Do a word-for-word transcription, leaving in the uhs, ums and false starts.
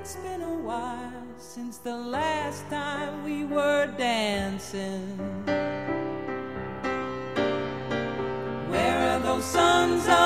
It's been a while since the last time we were dancing. Where are those suns